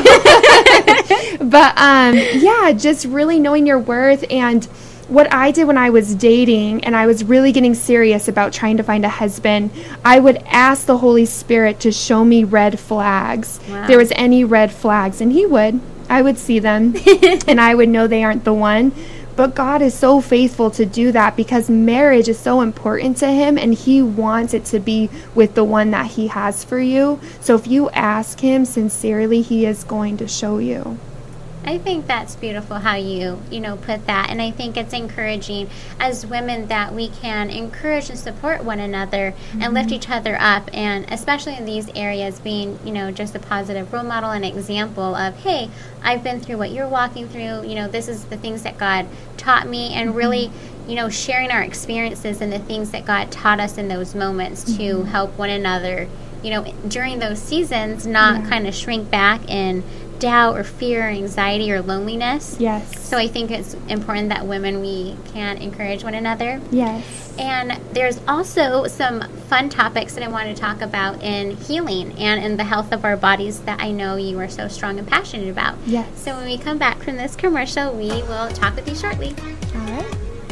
but um, yeah, just really knowing your worth. And what I did when I was dating and I was really getting serious about trying to find a husband, I would ask the Holy Spirit to show me red flags. Wow. If there was any red flags, and he would. I would see them and I would know they aren't the one. But God is so faithful to do that because marriage is so important to him, and he wants it to be with the one that he has for you. So if you ask him sincerely, he is going to show you. I think that's beautiful how you, you know, put that. And I think it's encouraging as women that we can encourage and support one another Mm-hmm. and lift each other up. And especially in these areas, being, you know, just a positive role model and example of, hey, I've been through what you're walking through. You know, this is the things that God taught me, and Mm-hmm. really, you know, sharing our experiences and the things that God taught us in those moments to Mm-hmm. help one another, you know, during those seasons, not Yeah. kind of shrink back and doubt or fear or anxiety or loneliness. Yes. So I think it's important that women, we can encourage one another. Yes. And there's also some fun topics that I want to talk about in healing and in the health of our bodies that I know you are so strong and passionate about. Yes. So when we come back from this commercial, we will talk with you shortly. All right.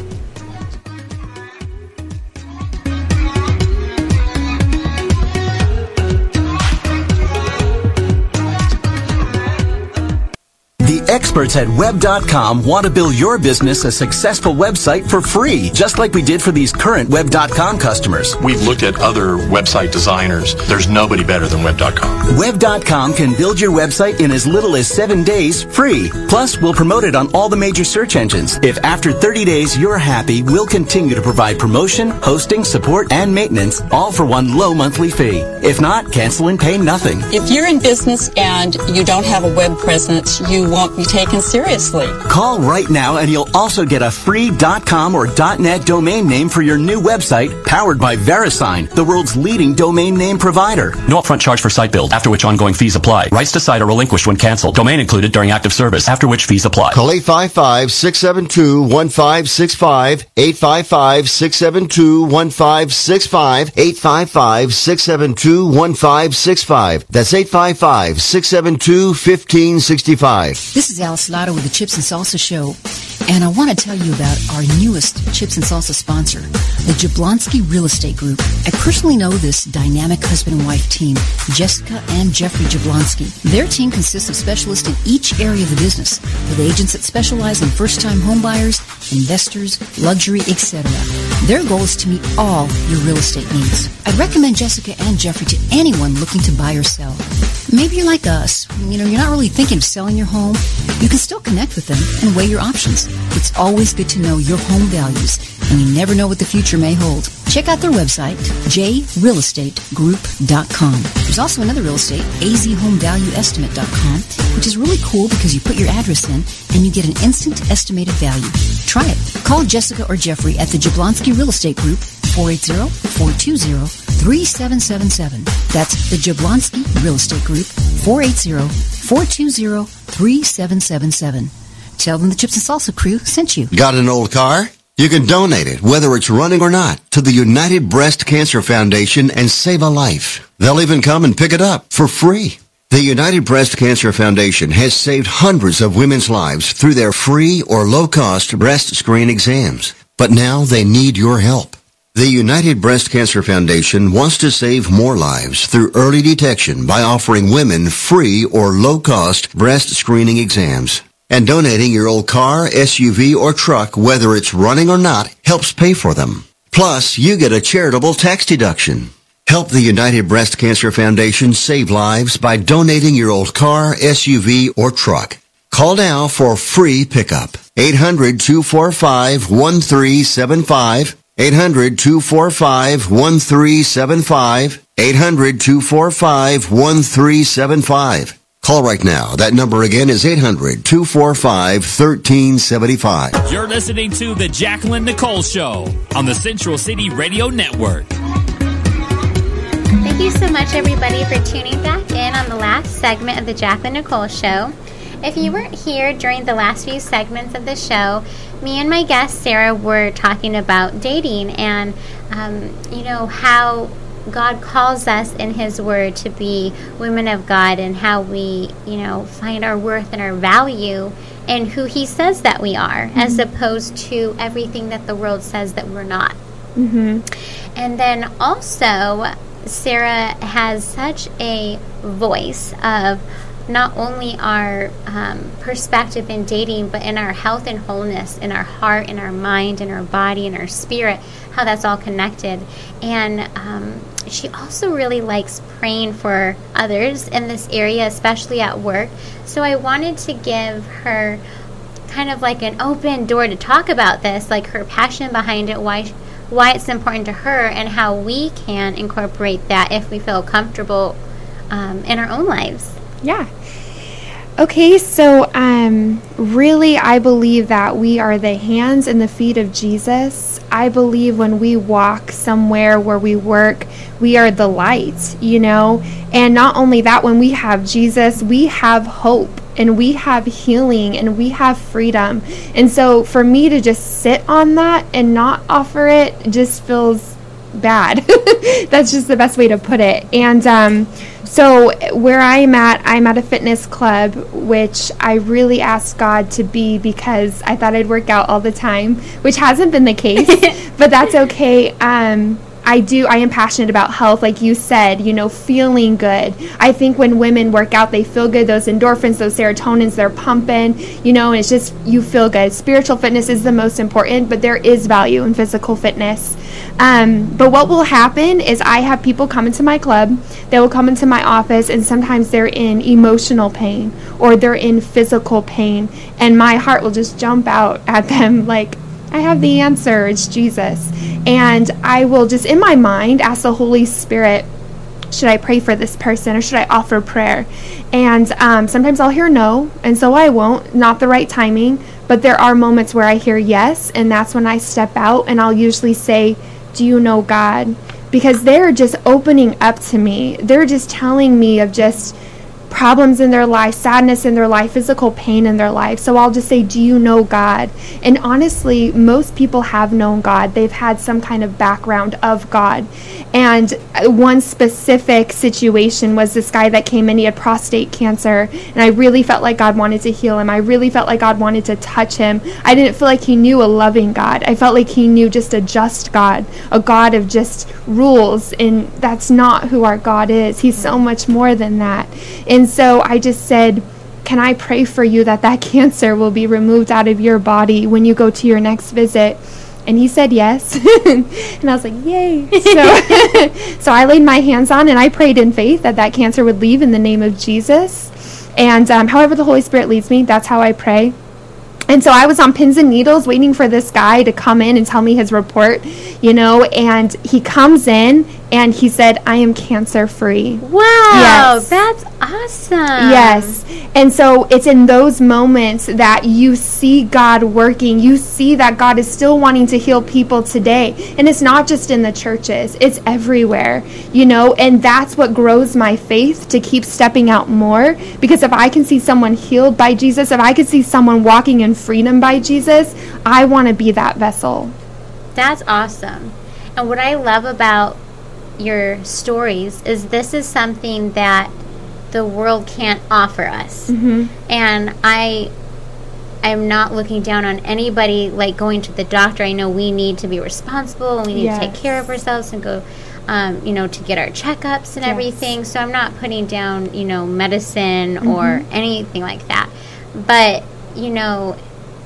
The experts at web dot com want to build your business a successful website for free, just like we did for these current web dot com customers. We've looked at other website designers. There's nobody better than web dot com. web dot com can build your website in as little as seven days free. Plus, we'll promote it on all the major search engines. If after thirty days you're happy, we'll continue to provide promotion, hosting, support, and maintenance, all for one low monthly fee. If not, cancel and pay nothing. If you're in business and you don't have a web presence, you won't be taken seriously. Call right now and you'll also get a free .com or .net domain name for your new website, powered by VeriSign, the world's leading domain name provider. No upfront charge for site build, after which ongoing fees apply. Rights to site are relinquished when canceled. Domain included during active service, after which fees apply. Call eight five five, six seven two, one five six five, eight five five, six seven two, one five six five, eight five five, six seven two, one five six five. That's eight five five, six seven two, one five six five. This is Alice Lotto with the Chips and Salsa Show, and I want to tell you about our newest Chips and Salsa sponsor, the Jablonski Real Estate Group. I personally know this dynamic husband and wife team, Jessica and Jeffrey Jablonski. Their team consists of specialists in each area of the business, with agents that specialize in first-time homebuyers, investors, luxury, et cetera. Their goal is to meet all your real estate needs. I'd recommend Jessica and Jeffrey to anyone looking to buy or sell. maybe you're like us. You know, you're not really thinking of selling your home. You can still connect with them and weigh your options. It's always good to know your home values, and you never know what the future may hold. Check out their website, j real estate group dot com. There's also another real estate, a z home value estimate dot com, which is really cool because you put your address in and you get an instant estimated value. Try it. Call Jessica or Jeffrey at the Jablonski Real Estate Group, four eight zero, four two zero, three seven seven seven. That's the Jablonski Real Estate Group, four eight zero, four two zero, three seven seven seven. Tell them the Chips and Salsa crew sent you. Got an old car? You can donate it, whether it's running or not, to the United Breast Cancer Foundation and save a life. They'll even come and pick it up for free. The United Breast Cancer Foundation has saved hundreds of women's lives through their free or low-cost breast screen exams. But now they need your help. The United Breast Cancer Foundation wants to save more lives through early detection by offering women free or low-cost breast screening exams. And donating your old car, S U V, or truck, whether it's running or not, helps pay for them. Plus, you get a charitable tax deduction. Help the United Breast Cancer Foundation save lives by donating your old car, S U V, or truck. Call now for free pickup. eight hundred, two four five, one three seven five. eight hundred, two four five, one three seven five. eight hundred, two four five, one three seven five. Call right now. That number again is eight hundred, two four five, one three seven five. You're listening to The Jacqueline Nicole Show on the Central City Radio Network. Thank you so much, everybody, for tuning back in on the last segment of The Jacqueline Nicole Show. If you weren't here during the last few segments of the show, me and my guest, Sarah, were talking about dating and, um, you know, how God calls us in His Word to be women of God and how we, you know, find our worth and our value in who He says that we are, mm-hmm. as opposed to everything that the world says that we're not. Mm-hmm. And then also, Sarah has such a voice of not only our um, perspective in dating, but in our health and wholeness, in our heart, in our mind, in our body, in our spirit, how that's all connected. And um, she also really likes praying for others in this area, especially at work. So I wanted to give her kind of like an open door to talk about this, like her passion behind it, why why it's important to her, and how we can incorporate that if we feel comfortable um, in our own lives. Yeah. Okay, so um, really I believe that we are the hands and the feet of Jesus. I believe when we walk somewhere where we work, we are the light, you know. And not only that, when we have Jesus, we have hope and we have healing and we have freedom. And so for me to just sit on that and not offer it just feels bad. That's just the best way to put it. And um, so where I'm at, I'm at a fitness club, which I really asked God to be because I thought I'd work out all the time, which hasn't been the case, but that's okay. Um, I do, I am passionate about health, like you said, you know, feeling good. I think when women work out, they feel good. Those endorphins, those serotonins, they're pumping, you know, and it's just, you feel good. Spiritual fitness is the most important, but there is value in physical fitness. Um, but what will happen is I have people come into my club, they will come into my office, and sometimes they're in emotional pain or they're in physical pain, and my heart will just jump out at them like, I have the answer, it's Jesus. And I will just, in my mind, ask the Holy Spirit, should I pray for this person or should I offer prayer? And um, sometimes I'll hear no, and so I won't, not the right timing. But there are moments where I hear yes, and that's when I step out, and I'll usually say, do you know God? Because they're just opening up to me. They're just telling me of just problems in their life, sadness in their life, physical pain in their life. So I'll just say, do you know God? And honestly, most people have known God. They've had some kind of background of God. And one specific situation was this guy that came in, he had prostate cancer, and I really felt like God wanted to heal him. I really felt like God wanted to touch him. I didn't feel like he knew a loving God. I felt like he knew just a just God, a God of just rules, and that's not who our God is. He's so much more than that. And so I just said, can I pray for you that that cancer will be removed out of your body when you go to your next visit? And he said yes. And I was like, yay. So, so I laid my hands on and I prayed in faith that that cancer would leave in the name of Jesus. And um, however the Holy Spirit leads me, that's how I pray. And so I was on pins and needles waiting for this guy to come in and tell me his report, you know, and he comes in and he said, I am cancer free. Wow, yes. That's awesome. Yes. And so it's in those moments that you see God working. You see that God is still wanting to heal people today. And it's not just in the churches, it's everywhere, you know, and that's what grows my faith to keep stepping out more. Because if I can see someone healed by Jesus, if I could see someone walking in freedom by Jesus, I want to be that vessel. That's awesome. And what I love about your stories is this is something that the world can't offer us. Mm-hmm. And I I'm not looking down on anybody like going to the doctor. I know we need to be responsible and we need Yes. to take care of ourselves and go um, you know, to get our checkups and Yes. everything. So I'm not putting down, you know, medicine Mm-hmm. or anything like that. But, you know,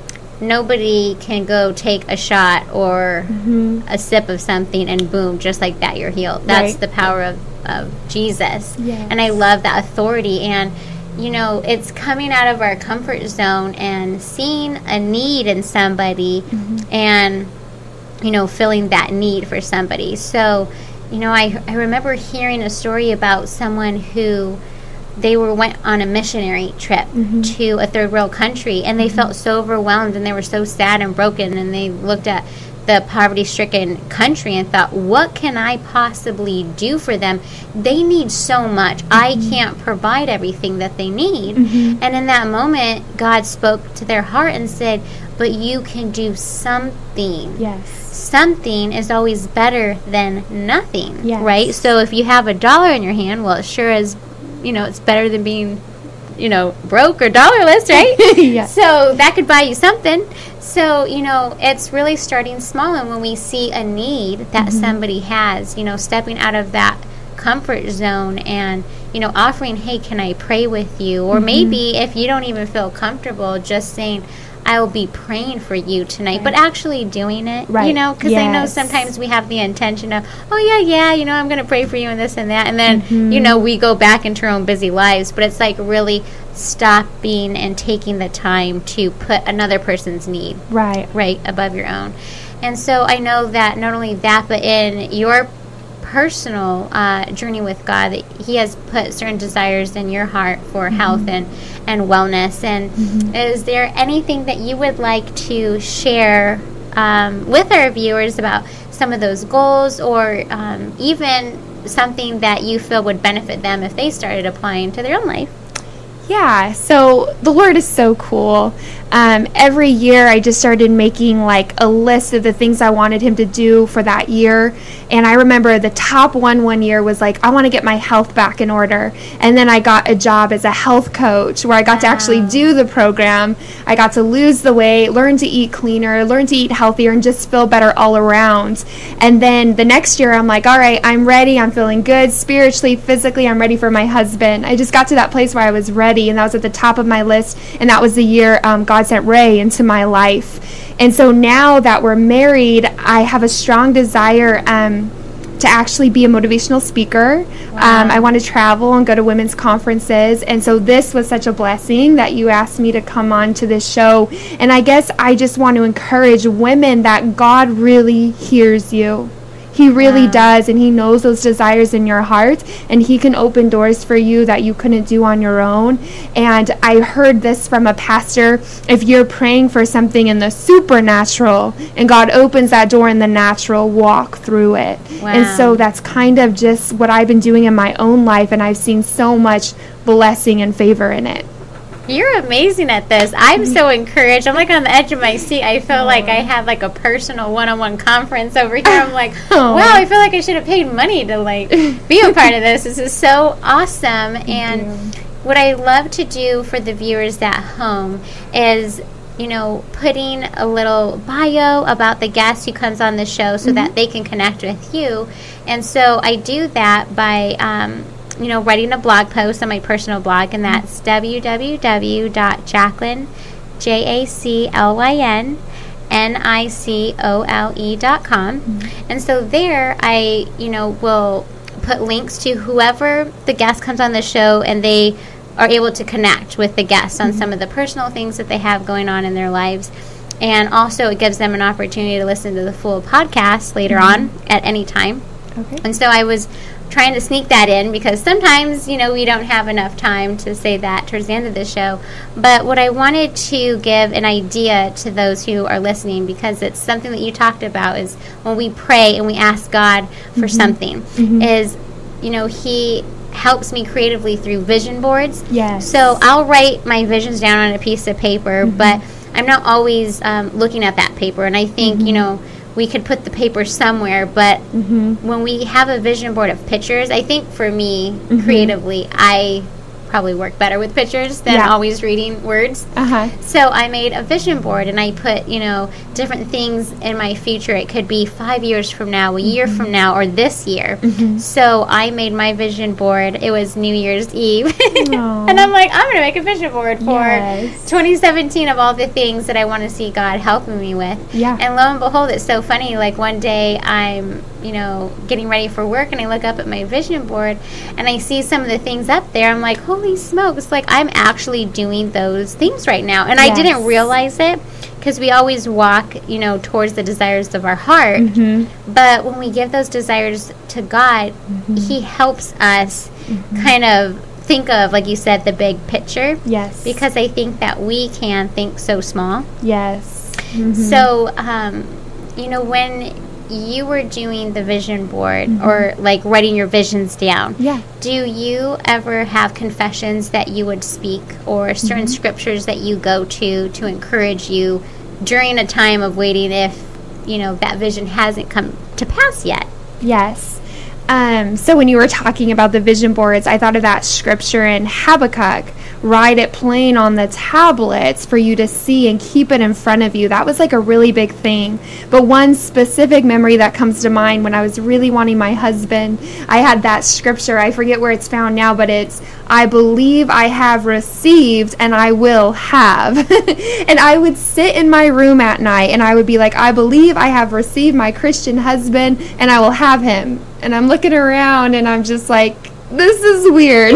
nobody can go take a shot or Mm-hmm. a sip of something and boom, just like that, you're healed. That's Right. the power of, of Jesus. Yes. And I love that authority. And, you know, it's coming out of our comfort zone and seeing a need in somebody Mm-hmm. and, you know, filling that need for somebody. So, you know, I, I remember hearing a story about someone who they were went on a missionary trip Mm-hmm. to a third world country, and they felt so overwhelmed and they were so sad and broken, and they looked at the poverty-stricken country and thought, what can I possibly do for them? They need so much. Mm-hmm. I can't provide everything that they need. Mm-hmm. And in that moment, God spoke to their heart and said, but you can do something. Yes. Something is always better than nothing, Yes. right? So if you have a dollar in your hand, well, it sure is, you know, it's better than being, you know, broke or dollarless, right? Yes. So that could buy you something. So, you know, it's really starting small. And when we see a need that Mm-hmm. somebody has, you know, stepping out of that comfort zone and, you know, offering, hey, can I pray with you? Or Mm-hmm. maybe if you don't even feel comfortable, just saying, I will be praying for you tonight, but Right. actually doing it, you Right. know, because I know Yes. sometimes we have the intention of, oh, yeah, yeah, you know, I'm going to pray for you and this and that. And then, Mm-hmm. you know, we go back into our own busy lives. But it's like really stopping and taking the time to put another person's need Right. right above your own. And so I know that not only that, but in your personal uh, journey with God, that He has put certain desires in your heart for Mm-hmm. health and, and wellness. And Mm-hmm. is there anything that you would like to share um, with our viewers about some of those goals, or um, even something that you feel would benefit them if they started applying to their own life? Yeah, so the Lord is so cool. Um, every year I just started making like a list of the things I wanted Him to do for that year. And I remember the top one one year was like, I want to get my health back in order. And then I got a job as a health coach where I got to actually do the program. I got to lose the weight, learn to eat cleaner, learn to eat healthier, and just feel better all around. And then the next year I'm like, all right, I'm ready. I'm feeling good spiritually, physically. I'm ready for my husband. I just got to that place where I was ready, and that was at the top of my list. And that was the year um, God sent Ray into my life. And so now that we're married, I have a strong desire um, to actually be a motivational speaker. Wow. Um, I want to travel and go to women's conferences. And so this was such a blessing that you asked me to come on to this show. And I guess I just want to encourage women that God really hears you. He really Wow. does, and He knows those desires in your heart, and He can open doors for you that you couldn't do on your own. And I heard this from a pastor: if you're praying for something in the supernatural and God opens that door in the natural, walk through it. Wow. And so that's kind of just what I've been doing in my own life, and I've seen so much blessing and favor in it. You're amazing at this. I'm so encouraged. I'm like on the edge of my seat. I feel like I have like a personal one-on-one conference over here. I'm like, Oh. wow, I feel like I should have paid money to like be a part of this. This is so awesome. And what I love to do for the viewers at home is, you know, putting a little bio about the guest who comes on the show so that they can connect with you. And so I do that by um, you know, writing a blog post on my personal blog, and that's w w w dot jaclyn, J A C L Y N, N I C O L E dot com. Mm-hmm. And so there I, you know, will put links to whoever the guest comes on the show, and they are able to connect with the guests on mm-hmm. some of the personal things that they have going on in their lives. And also it gives them an opportunity to listen to the full podcast later mm-hmm. on at any time. Okay. And so I was trying to sneak that in because sometimes, you know, we don't have enough time to say that towards the end of the show. But what I wanted to give an idea to those who are listening, because it's something that you talked about, is when we pray and we ask God for mm-hmm. something, mm-hmm. is, you know, He helps me creatively through vision boards. Yes. So I'll write my visions down on a piece of paper, mm-hmm. but I'm not always um, looking at that paper. And I think, mm-hmm. you know, we could put the paper somewhere, but mm-hmm. when we have a vision board of pictures, I think for me, mm-hmm. creatively, I probably work better with pictures than yeah. always reading words. Uh-huh. So I made a vision board, and I put, you know, different things in my future. It could be five years from now, a mm-hmm. year from now, or this year. Mm-hmm. So I made my vision board. It was New Year's Eve. And I'm like, I'm going to make a vision board for yes. twenty seventeen of all the things that I want to see God helping me with. Yeah. And lo and behold, it's so funny. Like one day I'm, you know, getting ready for work, and I look up at my vision board, and I see some of the things up there. I'm like, holy smokes, like I'm actually doing those things right now. And yes. I didn't realize it because we always walk, you know, towards the desires of our heart. Mm-hmm. But when we give those desires to God, mm-hmm. He helps us mm-hmm. kind of think of, like you said, the big picture. Yes. Because I think that we can think so small. Yes. Mm-hmm. So, um, you know, when you were doing the vision board mm-hmm. or like writing your visions down, yeah. do you ever have confessions that you would speak or certain mm-hmm. scriptures that you go to to encourage you during a time of waiting if, you know, that vision hasn't come to pass yet? Yes. Um, so when you were talking about the vision boards, I thought of that scripture in Habakkuk, write it plain on the tablets for you to see and keep it in front of you. That was like a really big thing. But one specific memory that comes to mind when I was really wanting my husband, I had that scripture. I forget where it's found now, but it's, I believe I have received and I will have. And I would sit in my room at night and I would be like, I believe I have received my Christian husband and I will have him. And I'm looking around and I'm just like, this is weird.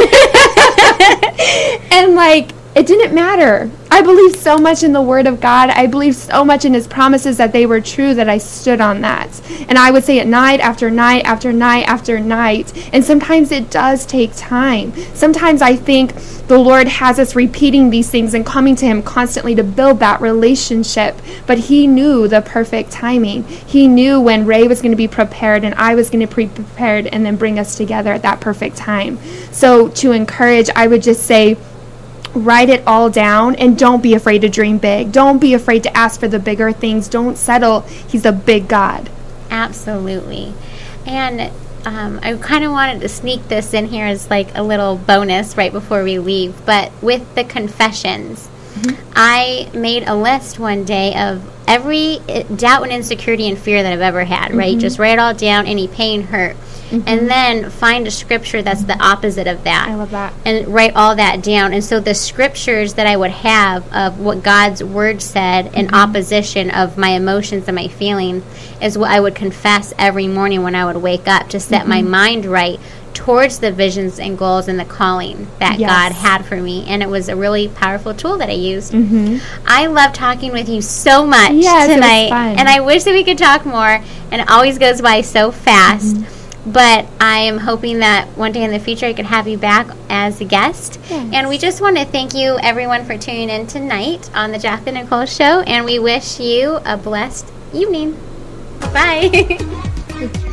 And like, it didn't matter. I believed so much in the Word of God. I believed so much in His promises that they were true that I stood on that. And I would say it night after night after night after night. And sometimes it does take time. Sometimes I think the Lord has us repeating these things and coming to Him constantly to build that relationship. But He knew the perfect timing. He knew when Ray was going to be prepared and I was going to be prepared and then bring us together at that perfect time. So to encourage, I would just say, write it all down and don't be afraid to dream big. Don't be afraid to ask for the bigger things. Don't settle. He's a big God. Absolutely. And um, I kind of wanted to sneak this in here as like a little bonus right before we leave. But with the confessions, mm-hmm. I made a list one day of every doubt and insecurity and fear that I've ever had, mm-hmm. right? Just write it all down, any pain, hurt. Mm-hmm. And then find a scripture that's the opposite of that. I love that. And write all that down. And so the scriptures that I would have of what God's word said mm-hmm. in opposition of my emotions and my feeling is what I would confess every morning when I would wake up to set mm-hmm. my mind right towards the visions and goals and the calling that yes. God had for me. And it was a really powerful tool that I used. Mm-hmm. I love talking with you so much yes, tonight. It was fun. And I wish that we could talk more. And it always goes by so fast. Mm-hmm. But I am hoping that one day in the future I could have you back as a guest. Yes. And we just want to thank you, everyone, for tuning in tonight on the Jacqueline Nicole Show. And we wish you a blessed evening. Bye.